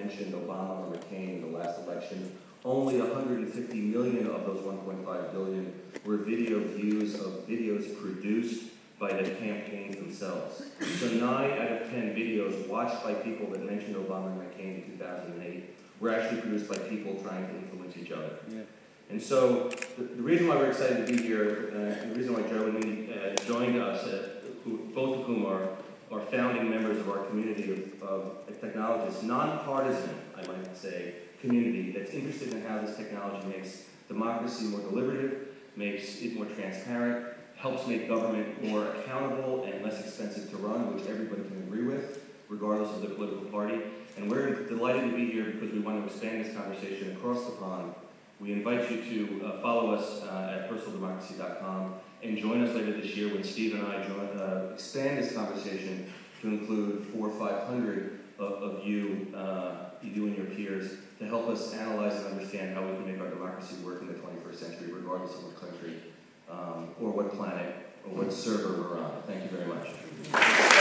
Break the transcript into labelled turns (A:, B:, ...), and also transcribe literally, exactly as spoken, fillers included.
A: mentioned Obama or McCain in the last election, only one hundred fifty million of those one point five billion were video views of videos produced by the campaigns themselves. So nine out of ten videos watched by people that mentioned Obama and McCain in two thousand eight were actually produced by people trying to influence each other.
B: Yeah.
A: And so the, the reason why we're excited to be here, uh, and the reason why Joe and me uh, joined us, uh, who, both of whom are, are founding members of our community of, of technologists, nonpartisan, I might say, community that's interested in how this technology makes democracy more deliberative, makes it more transparent, helps make government more accountable and less expensive to run, which everybody can agree with, regardless of the political party. And we're delighted to be here because we want to expand this conversation across the pond. We invite you to uh, follow us uh, at personal democracy dot com and join us later this year when Steve and I join, uh, expand this conversation to include four or five hundred of, of you, uh, you and your peers, to help us analyze and understand how we can make our democracy work in the twenty-first century, regardless of what country um, or what planet or what server we're on. Thank you very much.